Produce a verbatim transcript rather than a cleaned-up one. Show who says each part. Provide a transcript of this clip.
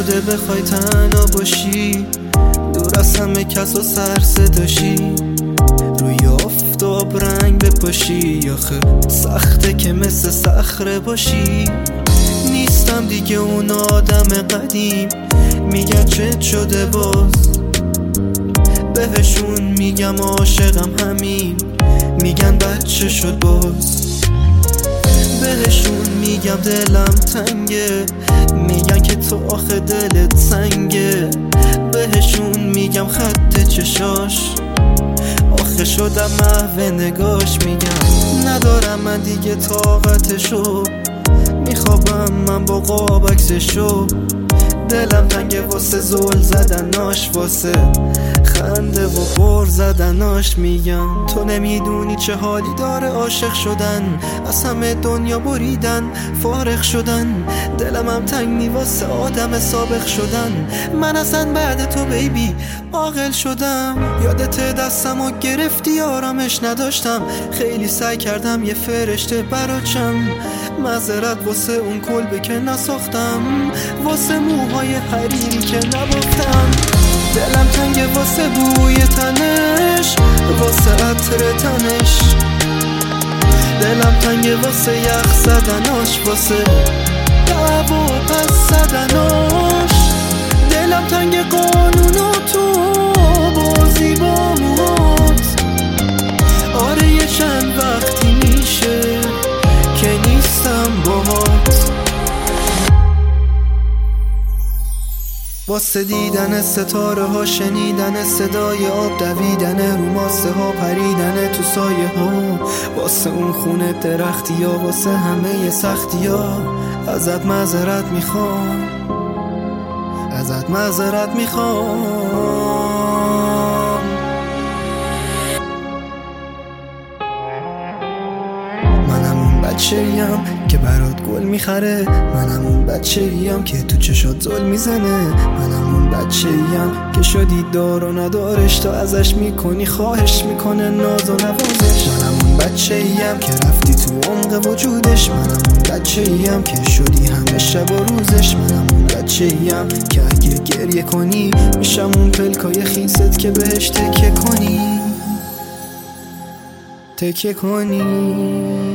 Speaker 1: شده بخوای تنها باشی، دور از همه کس و سر صداشی، روی آفتاب رنگ بپاشی، آخه سخته که مثل صخره باشی. نیستم دیگه اون آدم قدیم، میگن چت شده باز، بهشون میگم عاشقم همین، میگن بچه شد باز. بهشون میگم دلم تنگه، میگن که تو آخه دلت سنگه. بهشون میگم خط چشاش، آخه شدم محو نگاش. میگم ندارم من دیگه طاقتشو، میخوابم من با قاب عکسشو. دلم تنگه واسه زل زدناش، واسه خنده و غر زدناش. میگم تو نمیدونی چه حالی داره عاشق شدن، از همه دنیا بریدن فارغ شدن. دلم هم تنگ نی واسه آدم سابق شدن، من اصلا بعد تو بیبی عاقل شدم. یادت دستم و گرفتی آرامش نداشتم، خیلی سعی کردم یه فرشته براچم. معذرت واسه اون کلبه که نساختم، واسه موهای حریری که نبافتم. دلم تنگه واسه بوی تنش، واسه عطر تنش. دلم تنگه واسه یخ زدناش، واسه دعوا پس زدناش. دلم تنگه قانون و تو بازی با موهات. آره یه چند وقتی میشه که نیستم باهات، واسه دیدن ستاره ها، شنیدن صدای آب دویدن رو ماسه ها، پریدن تو سایه ها. واسه اون خونه درختی ها، واسه همه سختی ها. ازت معذرت میخوام، ازت معذرت میخوام. منم اون بچه‌ایم که برات گل میخره، منم اون بچه‌ایم که تو چشات زل میزنه، منم اون بچه‌ایم که شدی دار و ندارش، تو ازش میکنی خواهش میکنه ناز و نوازش. منم اون بچه‌ایم که رفتی تو عمق وجودش، منم اون بچه‌ایم که شدی همه شب و روزش. منم اون بچه‌ایم که اگه گریه کنی میشم اون پلکای خیست که بهش تکیه کنی، تکیه کنی.